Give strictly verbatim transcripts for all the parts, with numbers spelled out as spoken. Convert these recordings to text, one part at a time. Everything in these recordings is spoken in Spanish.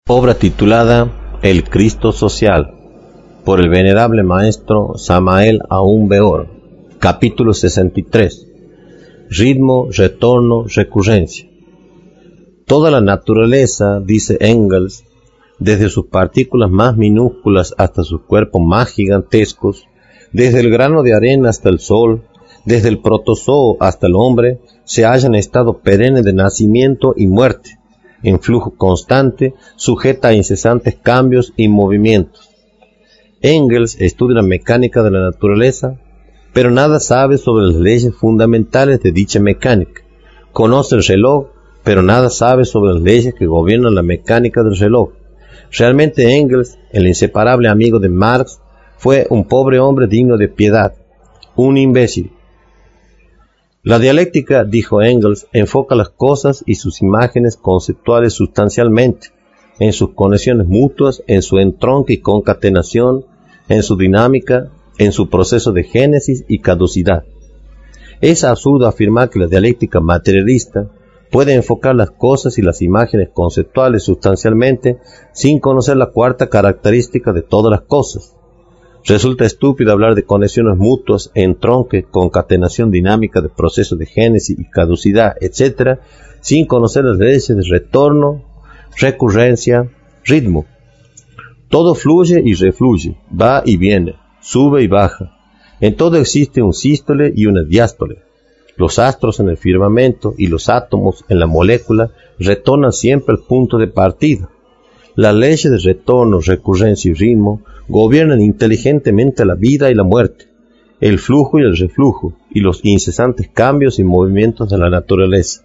Obra titulada El Cristo Social, por el venerable maestro Samael Aún Weor, capítulo sesenta y tres. Ritmo, retorno, recurrencia. Toda la naturaleza, dice Engels, desde sus partículas más minúsculas hasta sus cuerpos más gigantescos, desde el grano de arena hasta el sol, desde el protozoo hasta el hombre, se halla en estado perenne de nacimiento y muerte, en flujo constante, sujeta a incesantes cambios y movimientos. Engels estudia la mecánica de la naturaleza, pero nada sabe sobre las leyes fundamentales de dicha mecánica. Conoce el reloj, pero nada sabe sobre las leyes que gobiernan la mecánica del reloj. Realmente Engels, el inseparable amigo de Marx, fue un pobre hombre digno de piedad, un imbécil. La dialéctica, dijo Engels, enfoca las cosas y sus imágenes conceptuales sustancialmente, en sus conexiones mutuas, en su entronque y concatenación, en su dinámica, en su proceso de génesis y caducidad. Es absurdo afirmar que la dialéctica materialista puede enfocar las cosas y las imágenes conceptuales sustancialmente sin conocer la cuarta característica de todas las cosas. Resulta estúpido hablar de conexiones mutuas, entronque, concatenación dinámica de procesos de génesis y caducidad, etcétera, sin conocer las leyes de retorno, recurrencia, ritmo. Todo fluye y refluye, va y viene, sube y baja. En todo existe un sístole y una diástole. Los astros en el firmamento y los átomos en la molécula retornan siempre al punto de partida. Las leyes de retorno, recurrencia y ritmo gobiernan inteligentemente la vida y la muerte, el flujo y el reflujo, y los incesantes cambios y movimientos de la naturaleza.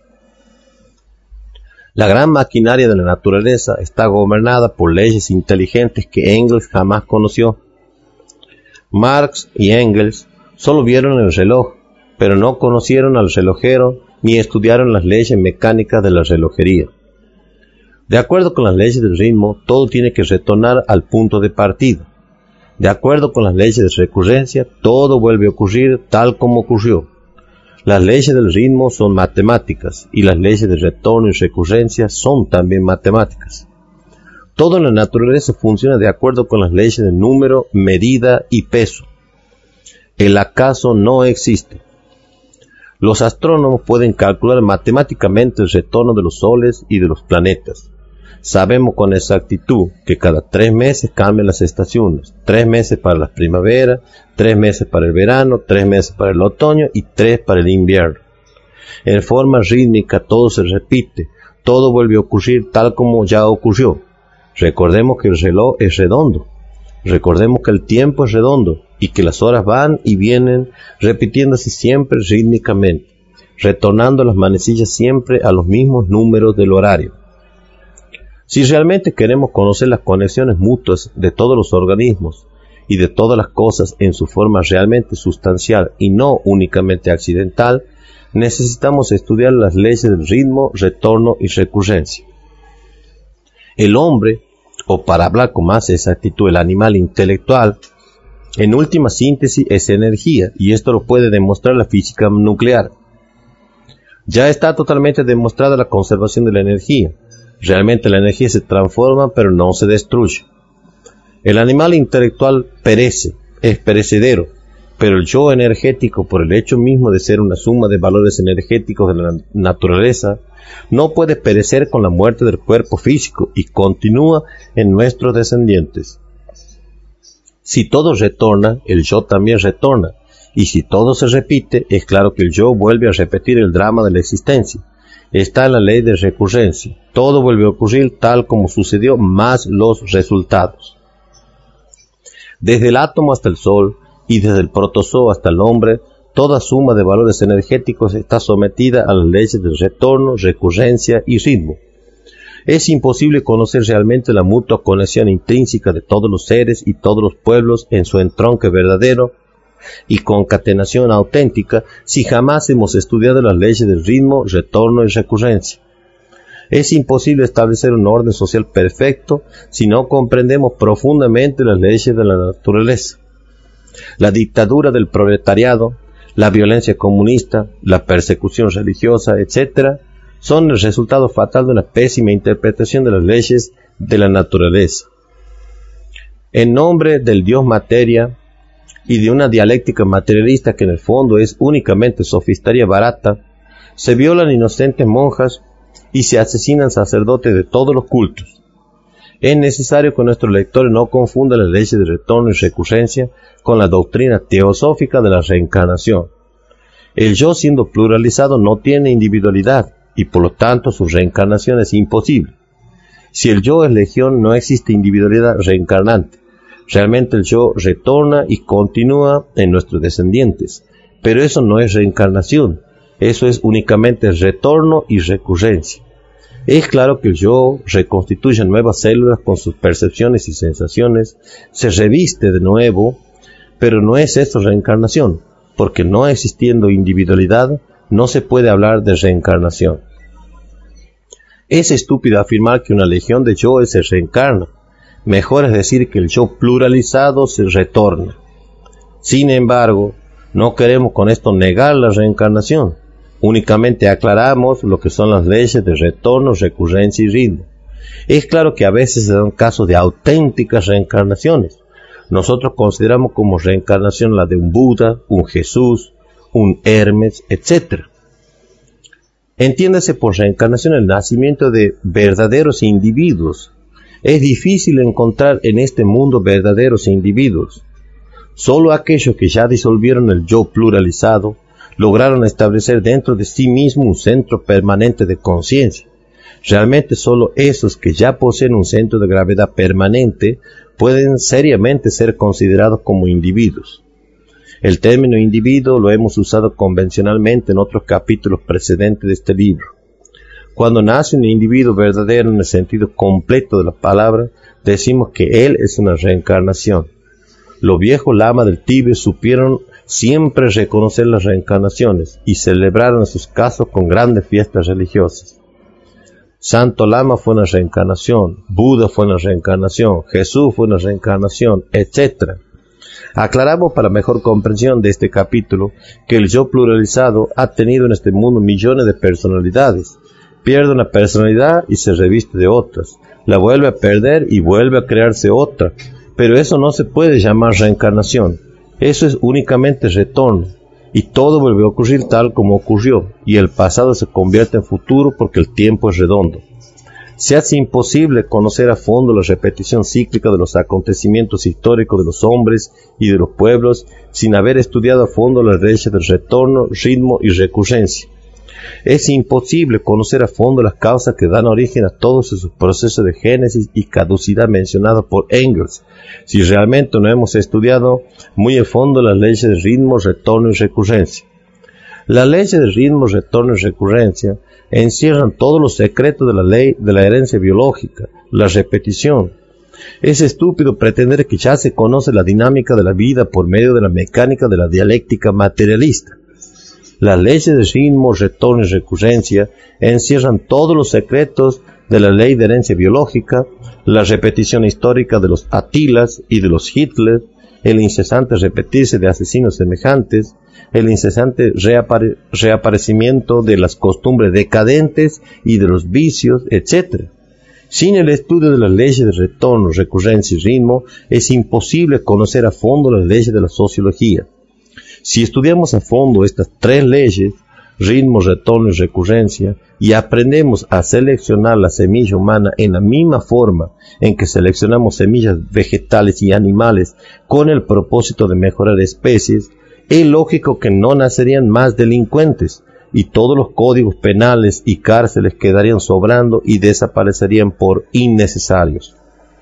La gran maquinaria de la naturaleza está gobernada por leyes inteligentes que Engels jamás conoció. Marx y Engels solo vieron el reloj, pero no conocieron al relojero ni estudiaron las leyes mecánicas de la relojería. De acuerdo con las leyes del ritmo, todo tiene que retornar al punto de partida. De acuerdo con las leyes de recurrencia, todo vuelve a ocurrir tal como ocurrió. Las leyes del ritmo son matemáticas, y las leyes de retorno y recurrencia son también matemáticas. Todo en la naturaleza funciona de acuerdo con las leyes de número, medida y peso. El acaso no existe. Los astrónomos pueden calcular matemáticamente el retorno de los soles y de los planetas. Sabemos con exactitud que cada tres meses cambian las estaciones, tres meses para la primavera, tres meses para el verano, tres meses para el otoño y tres para el invierno. En forma rítmica todo se repite, todo vuelve a ocurrir tal como ya ocurrió. Recordemos que el reloj es redondo, recordemos que el tiempo es redondo y que las horas van y vienen repitiéndose siempre rítmicamente, retornando las manecillas siempre a los mismos números del horario. Si realmente queremos conocer las conexiones mutuas de todos los organismos y de todas las cosas en su forma realmente sustancial y no únicamente accidental, necesitamos estudiar las leyes del ritmo, retorno y recurrencia. El hombre, o para hablar con más exactitud el animal intelectual, en última síntesis es energía, y esto lo puede demostrar la física nuclear. Ya está totalmente demostrada la conservación de la energía. Realmente la energía se transforma, pero no se destruye. El animal intelectual perece, es perecedero, pero el yo energético, por el hecho mismo de ser una suma de valores energéticos de la naturaleza, no puede perecer con la muerte del cuerpo físico y continúa en nuestros descendientes. Si todo retorna, el yo también retorna, y si todo se repite, es claro que el yo vuelve a repetir el drama de la existencia. Está en la ley de recurrencia. Todo vuelve a ocurrir tal como sucedió, más los resultados. Desde el átomo hasta el sol, y desde el protozoo hasta el hombre, toda suma de valores energéticos está sometida a las leyes del retorno, recurrencia y ritmo. Es imposible conocer realmente la mutua conexión intrínseca de todos los seres y todos los pueblos en su entronque verdadero y concatenación auténtica si jamás hemos estudiado las leyes del ritmo, retorno y recurrencia. Es imposible establecer un orden social perfecto si no comprendemos profundamente las leyes de la naturaleza. La dictadura del proletariado, la violencia comunista, la persecución religiosa, etcétera, son el resultado fatal de una pésima interpretación de las leyes de la naturaleza. En nombre del Dios materia y de una dialéctica materialista que en el fondo es únicamente sofistería barata, se violan inocentes monjas y se asesinan sacerdotes de todos los cultos. Es necesario que nuestros lectores no confundan las leyes de retorno y recurrencia con la doctrina teosófica de la reencarnación. El yo, siendo pluralizado, no tiene individualidad y por lo tanto su reencarnación es imposible. Si el yo es legión, no existe individualidad reencarnante. Realmente el yo retorna y continúa en nuestros descendientes, pero eso no es reencarnación, eso es únicamente retorno y recurrencia. Es claro que el yo reconstituye nuevas células con sus percepciones y sensaciones, se reviste de nuevo, pero no es eso reencarnación, porque no existiendo individualidad, no se puede hablar de reencarnación. Es estúpido afirmar que una legión de yoes se reencarna. Mejor es decir que el yo pluralizado se retorna. Sin embargo, no queremos con esto negar la reencarnación. Únicamente aclaramos lo que son las leyes de retorno, recurrencia y ritmo. Es claro que a veces se dan casos de auténticas reencarnaciones. Nosotros consideramos como reencarnación la de un Buda, un Jesús, un Hermes, etcétera. Entiéndase por reencarnación el nacimiento de verdaderos individuos. Es difícil encontrar en este mundo verdaderos individuos. Solo aquellos que ya disolvieron el yo pluralizado lograron establecer dentro de sí mismo un centro permanente de conciencia. Realmente solo esos que ya poseen un centro de gravedad permanente pueden seriamente ser considerados como individuos. El término individuo lo hemos usado convencionalmente en otros capítulos precedentes de este libro. Cuando nace un individuo verdadero en el sentido completo de la palabra, decimos que él es una reencarnación. Los viejos lamas del Tíbet supieron siempre reconocer las reencarnaciones y celebraron sus casos con grandes fiestas religiosas. Santo Lama fue una reencarnación, Buda fue una reencarnación, Jesús fue una reencarnación, etcétera. Aclaramos para mejor comprensión de este capítulo que el yo pluralizado ha tenido en este mundo millones de personalidades. Pierde una personalidad y se reviste de otras, la vuelve a perder y vuelve a crearse otra, pero eso no se puede llamar reencarnación, eso es únicamente retorno, y todo vuelve a ocurrir tal como ocurrió, y el pasado se convierte en futuro porque el tiempo es redondo. Se hace imposible conocer a fondo la repetición cíclica de los acontecimientos históricos de los hombres y de los pueblos sin haber estudiado a fondo las leyes del retorno, ritmo y recurrencia. Es imposible conocer a fondo las causas que dan origen a todos esos procesos de génesis y caducidad mencionados por Engels, si realmente no hemos estudiado muy a fondo las leyes de ritmo, retorno y recurrencia. Las leyes de ritmo, retorno y recurrencia encierran todos los secretos de la ley de la herencia biológica, la repetición. Es estúpido pretender que ya se conoce la dinámica de la vida por medio de la mecánica de la dialéctica materialista. Las leyes de ritmo, retorno y recurrencia encierran todos los secretos de la ley de herencia biológica, la repetición histórica de los Atilas y de los Hitler, el incesante repetirse de asesinos semejantes, el incesante reapare- reaparecimiento de las costumbres decadentes y de los vicios, etcétera. Sin el estudio de las leyes de retorno, recurrencia y ritmo, es imposible conocer a fondo las leyes de la sociología. Si estudiamos a fondo estas tres leyes, ritmo, retorno y recurrencia, y aprendemos a seleccionar la semilla humana en la misma forma en que seleccionamos semillas vegetales y animales con el propósito de mejorar especies, es lógico que no nacerían más delincuentes y todos los códigos penales y cárceles quedarían sobrando y desaparecerían por innecesarios.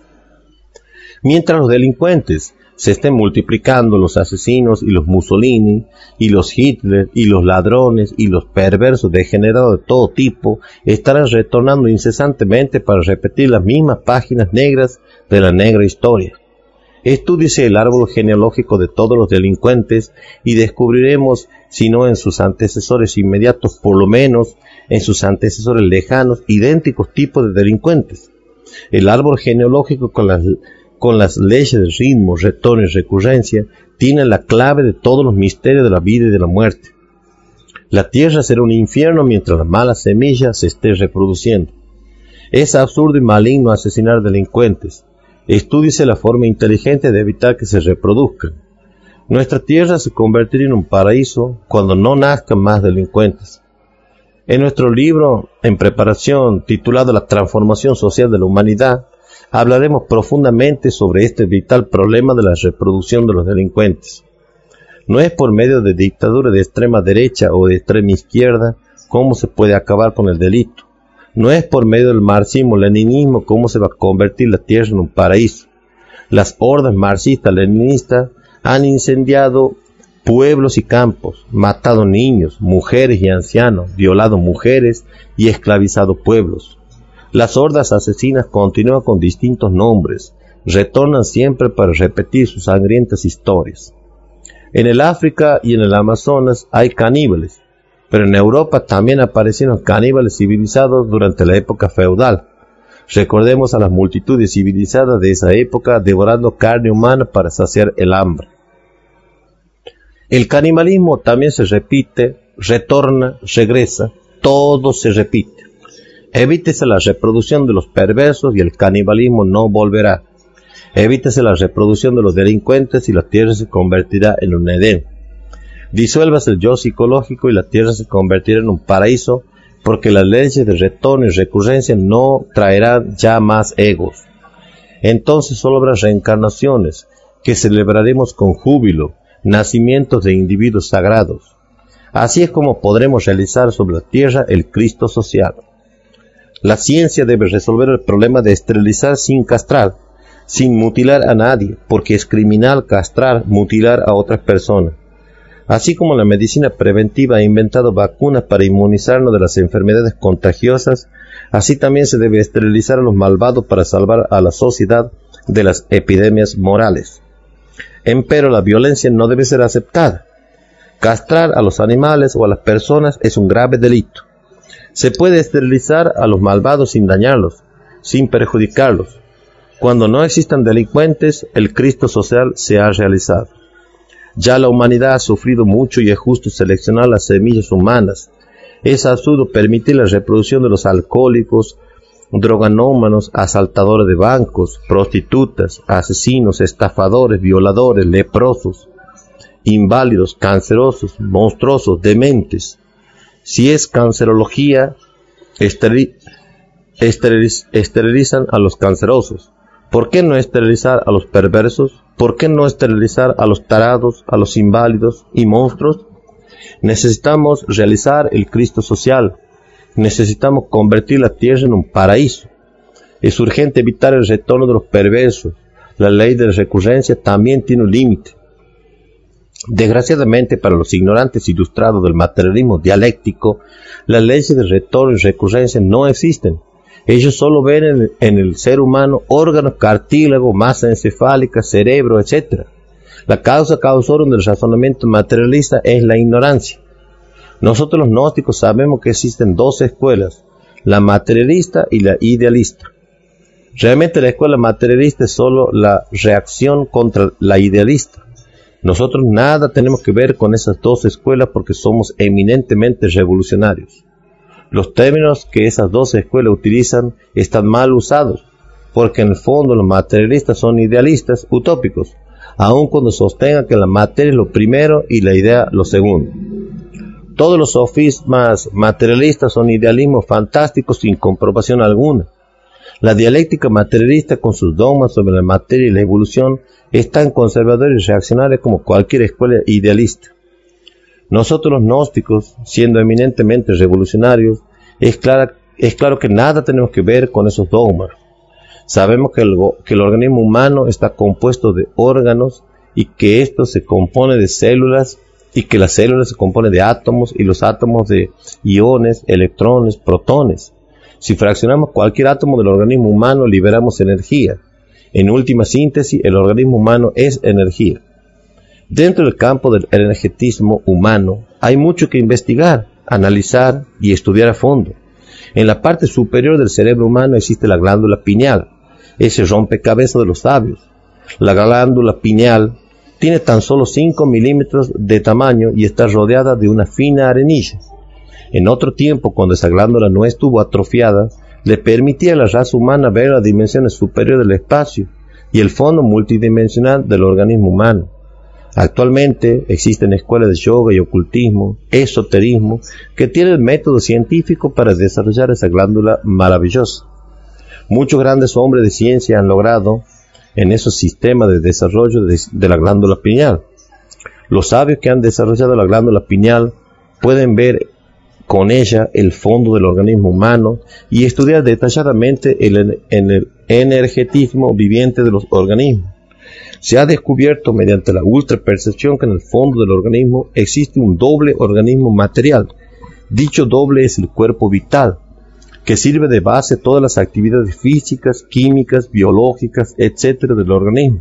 Mientras los delincuentes se estén multiplicando, los asesinos y los Mussolini y los Hitler y los ladrones y los perversos degenerados de todo tipo estarán retornando incesantemente para repetir las mismas páginas negras de la negra historia. Estúdiese el árbol genealógico de todos los delincuentes y descubriremos, si no en sus antecesores inmediatos, por lo menos en sus antecesores lejanos, idénticos tipos de delincuentes. El árbol genealógico con las con las leyes de ritmo, retorno y recurrencia, tiene la clave de todos los misterios de la vida y de la muerte. La tierra será un infierno mientras la mala semilla se esté reproduciendo. Es absurdo y maligno asesinar delincuentes. Estúdiese la forma inteligente de evitar que se reproduzcan. Nuestra tierra se convertirá en un paraíso cuando no nazcan más delincuentes. En nuestro libro, en preparación, titulado La transformación social de la humanidad, hablaremos profundamente sobre este vital problema de la reproducción de los delincuentes. No es por medio de dictadura de extrema derecha o de extrema izquierda cómo se puede acabar con el delito. No es por medio del marxismo-leninismo cómo se va a convertir la tierra en un paraíso. Las hordas marxistas-leninistas han incendiado pueblos y campos, matado niños, mujeres y ancianos, violado mujeres y esclavizado pueblos. Las hordas asesinas continúan con distintos nombres, retornan siempre para repetir sus sangrientas historias. En el África y en el Amazonas hay caníbales, pero en Europa también aparecieron caníbales civilizados durante la época feudal. Recordemos a las multitudes civilizadas de esa época devorando carne humana para saciar el hambre. El canibalismo también se repite, retorna, regresa, todo se repite. Evítese la reproducción de los perversos y el canibalismo no volverá. Evítese la reproducción de los delincuentes y la tierra se convertirá en un Edén. Disuélvase el yo psicológico y la tierra se convertirá en un paraíso, porque las leyes de retorno y recurrencia no traerán ya más egos. Entonces solo habrá reencarnaciones, que celebraremos con júbilo, nacimientos de individuos sagrados. Así es como podremos realizar sobre la tierra el Cristo social. La ciencia debe resolver el problema de esterilizar sin castrar, sin mutilar a nadie, porque es criminal castrar, mutilar a otras personas. Así como la medicina preventiva ha inventado vacunas para inmunizarnos de las enfermedades contagiosas, así también se debe esterilizar a los malvados para salvar a la sociedad de las epidemias morales. Empero la violencia no debe ser aceptada. Castrar a los animales o a las personas es un grave delito. Se puede esterilizar a los malvados sin dañarlos, sin perjudicarlos. Cuando no existan delincuentes, el Cristo social se ha realizado. Ya la humanidad ha sufrido mucho y es justo seleccionar las semillas humanas. Es absurdo permitir la reproducción de los alcohólicos, droganómanos, asaltadores de bancos, prostitutas, asesinos, estafadores, violadores, leprosos, inválidos, cancerosos, monstruosos, dementes. Si es cancerología, esteril, esteriliz, esterilizan a los cancerosos. ¿Por qué no esterilizar a los perversos? ¿Por qué no esterilizar a los tarados, a los inválidos y monstruos? Necesitamos realizar el Cristo social. Necesitamos convertir la tierra en un paraíso. Es urgente evitar el retorno de los perversos. La ley de recurrencia también tiene un límite. Desgraciadamente para los ignorantes ilustrados del materialismo dialéctico, las leyes de retorno y recurrencia no existen. Ellos solo ven en, en el ser humano órganos, cartílago, masa encefálica, cerebro, etcétera. La causa causorum del razonamiento materialista es la ignorancia. Nosotros los gnósticos sabemos que existen dos escuelas, la materialista y la idealista. Realmente la escuela materialista es solo la reacción contra la idealista. Nosotros nada tenemos que ver con esas dos escuelas porque somos eminentemente revolucionarios. Los términos que esas dos escuelas utilizan están mal usados, porque en el fondo los materialistas son idealistas utópicos, aun cuando sostengan que la materia es lo primero y la idea lo segundo. Todos los sofismas materialistas son idealismos fantásticos sin comprobación alguna. La dialéctica materialista con sus dogmas sobre la materia y la evolución es tan conservadora y reaccionaria como cualquier escuela idealista. Nosotros los gnósticos, siendo eminentemente revolucionarios, es, clara, es claro que nada tenemos que ver con esos dogmas. Sabemos que el, que el organismo humano está compuesto de órganos y que esto se compone de células y que las células se componen de átomos y los átomos de iones, electrones, protones. Si fraccionamos cualquier átomo del organismo humano, liberamos energía. En última síntesis, el organismo humano es energía. Dentro del campo del energetismo humano hay mucho que investigar, analizar y estudiar a fondo. En la parte superior del cerebro humano existe la glándula pineal, ese rompecabezas de los sabios. La glándula pineal tiene tan solo cinco milímetros de tamaño y está rodeada de una fina arenilla. En otro tiempo, cuando esa glándula no estuvo atrofiada, le permitía a la raza humana ver las dimensiones superiores del espacio y el fondo multidimensional del organismo humano. Actualmente existen escuelas de yoga y ocultismo, esoterismo, que tienen el método científico para desarrollar esa glándula maravillosa. Muchos grandes hombres de ciencia han logrado en esos sistemas de desarrollo de, de la glándula pineal. Los sabios que han desarrollado la glándula pineal pueden ver con ella el fondo del organismo humano y estudiar detalladamente el, el energetismo viviente de los organismos. Se ha descubierto mediante la ultrapercepción que en el fondo del organismo existe un doble organismo material. Dicho doble es el cuerpo vital, que sirve de base a todas las actividades físicas, químicas, biológicas, etcétera del organismo.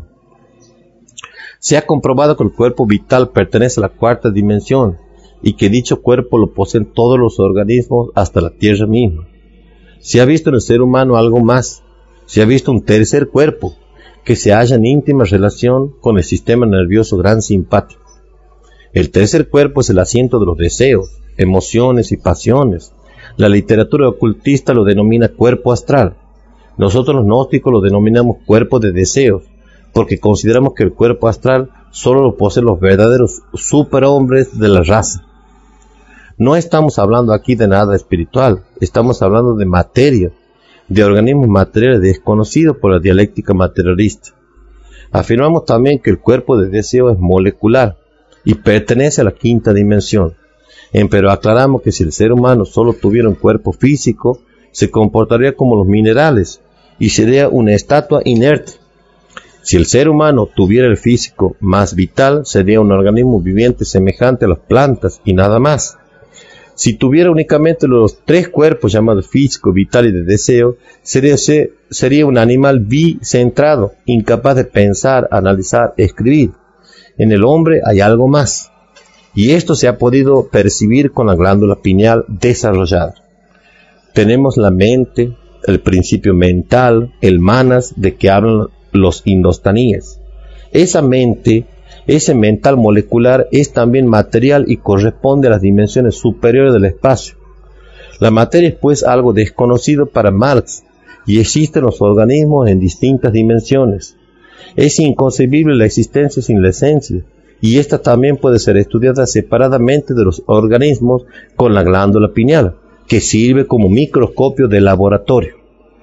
Se ha comprobado que el cuerpo vital pertenece a la cuarta dimensión y que dicho cuerpo lo poseen todos los organismos hasta la tierra misma. Se ha visto en el ser humano algo más. Se ha visto un tercer cuerpo que se halla en íntima relación con el sistema nervioso gran simpático. El tercer cuerpo es el asiento de los deseos, emociones y pasiones. La literatura ocultista lo denomina cuerpo astral. Nosotros los gnósticos lo denominamos cuerpo de deseos, porque consideramos que el cuerpo astral solo lo poseen los verdaderos superhombres de la raza. No estamos hablando aquí de nada espiritual, estamos hablando de materia, de organismos materiales desconocidos por la dialéctica materialista. Afirmamos también que el cuerpo de deseo es molecular y pertenece a la quinta dimensión. Pero aclaramos que si el ser humano solo tuviera un cuerpo físico, se comportaría como los minerales y sería una estatua inerte. Si el ser humano tuviera el físico más vital, sería un organismo viviente semejante a las plantas y nada más. Si tuviera únicamente los tres cuerpos llamados físico, vital y de deseo, sería, sería un animal bicentrado, incapaz de pensar, analizar, escribir. En el hombre hay algo más, y esto se ha podido percibir con la glándula pineal desarrollada. Tenemos la mente, el principio mental, el manas, de que hablan los indostaníes. Esa mente, ese mental molecular es también material y corresponde a las dimensiones superiores del espacio. La materia es pues algo desconocido para Marx y existen los organismos en distintas dimensiones. Es inconcebible la existencia sin la esencia y esta también puede ser estudiada separadamente de los organismos con la glándula pineal, que sirve como microscopio de laboratorio.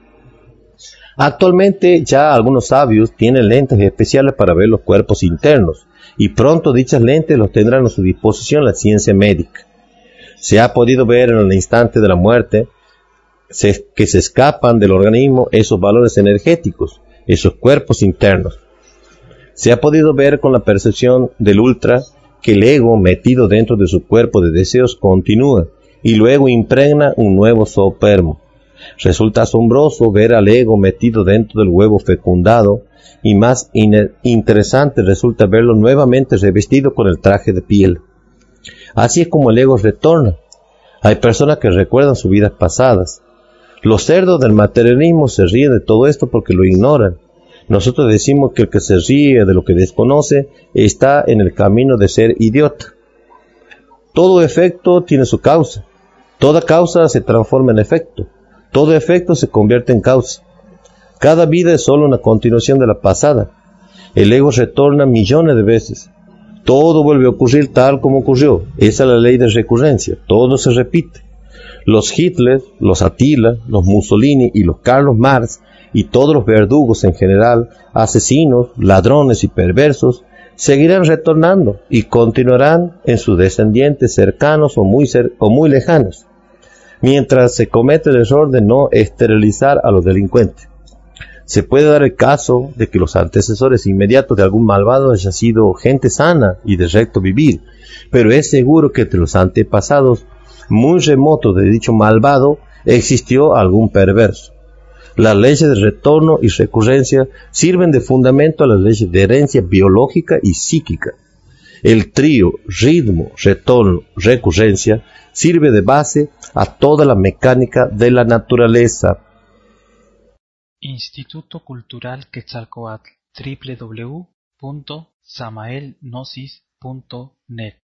Actualmente ya algunos sabios tienen lentes especiales para ver los cuerpos internos, y pronto dichas lentes los tendrán a su disposición la ciencia médica. Se ha podido ver en el instante de la muerte se, que se escapan del organismo esos valores energéticos, esos cuerpos internos. Se ha podido ver con la percepción del ultra que el ego metido dentro de su cuerpo de deseos continúa y luego impregna un nuevo zoopermo. Resulta asombroso ver al ego metido dentro del huevo fecundado y más interesante resulta verlo nuevamente revestido con el traje de piel. Así es como el ego retorna. Hay personas que recuerdan sus vidas pasadas. Los cerdos del materialismo se ríen de todo esto porque lo ignoran. Nosotros decimos que el que se ríe de lo que desconoce está en el camino de ser idiota. Todo efecto tiene su causa. Toda causa se transforma en efecto. Todo efecto se convierte en causa. Cada vida es solo una continuación de la pasada. El ego retorna millones de veces. Todo vuelve a ocurrir tal como ocurrió. Esa es la ley de recurrencia. Todo se repite. Los Hitler, los Attila, los Mussolini y los Carlos Marx y todos los verdugos en general, asesinos, ladrones y perversos, seguirán retornando y continuarán en sus descendientes cercanos o muy, cer- o muy lejanos, mientras se comete el error de no esterilizar a los delincuentes. Se puede dar el caso de que los antecesores inmediatos de algún malvado haya sido gente sana y de recto vivir, pero es seguro que entre los antepasados muy remotos de dicho malvado existió algún perverso. Las leyes de retorno y recurrencia sirven de fundamento a las leyes de herencia biológica y psíquica. El trío ritmo, retorno, recurrencia sirve de base a toda la mecánica de la naturaleza. Instituto Cultural Quetzalcóatl, doble u doble u doble u punto samael gnosis punto net